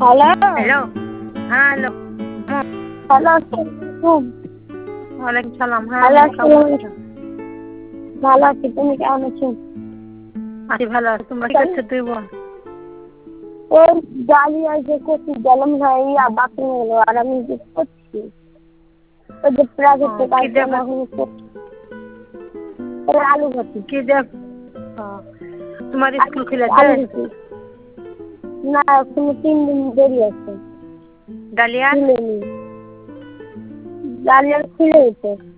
Hello. Hello. হ্যাঁ, hello. Hello, আসসালামু ওয়ালাইকুম সালাম। হ্যাঁ, হ্যালো, কেমন আসসালামু আছো? ভালো আছি। তুমি কেমন আছো? আছি ভালো আছি। তোমরা কি করছো তুই বল? ওই ডালিয়া যে করছি গেলাম ভাইয়া বাকি হলো আর আমি যে করছি ওই যে প্রাইভেটে কি কাজটা দেখো না হলে করছি আলু ভাজি। কি দেখ তোমার আলু স্কুল খুলেছে? আলু ভাজি না, এখনো 3 দিন দেরি আছে। ডালিয়ার খুলেনি, ডালিয়া খুলে গেছে।